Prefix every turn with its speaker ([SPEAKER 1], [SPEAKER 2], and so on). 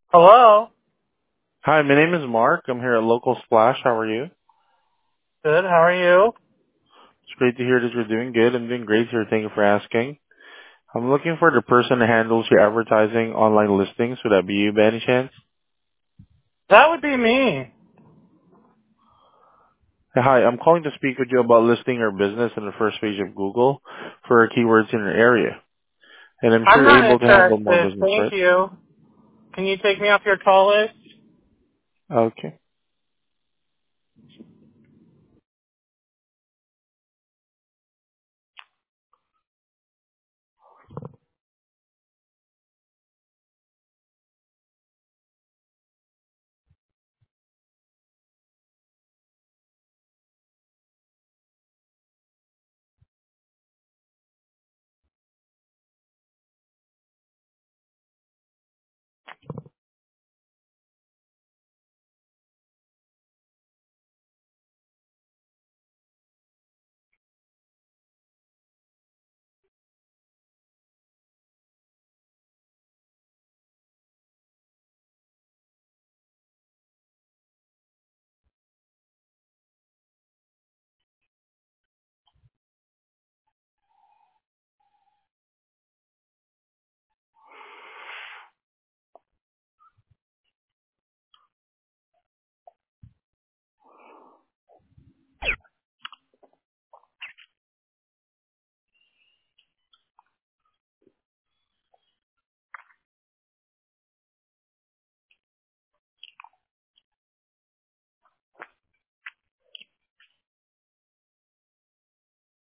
[SPEAKER 1] Hello.
[SPEAKER 2] Hi, my name is Mark. I'm here at Local Splash. How are you?
[SPEAKER 1] Good. How are you?
[SPEAKER 2] It's great to hear that you're doing good. I'm doing great here. Thank you for asking. I'm looking for the person that handles your advertising online listings. Would that be you by any chance?
[SPEAKER 1] That would be me.
[SPEAKER 2] Hi, I'm calling to speak with you about listing your business in the first page of Google for keywords in your area. And I'm
[SPEAKER 1] I'm
[SPEAKER 2] sure you're
[SPEAKER 1] not
[SPEAKER 2] able to handle more
[SPEAKER 1] interested.
[SPEAKER 2] business,
[SPEAKER 1] Thank
[SPEAKER 2] right?
[SPEAKER 1] you. Can you take me off your call list?
[SPEAKER 2] Okay.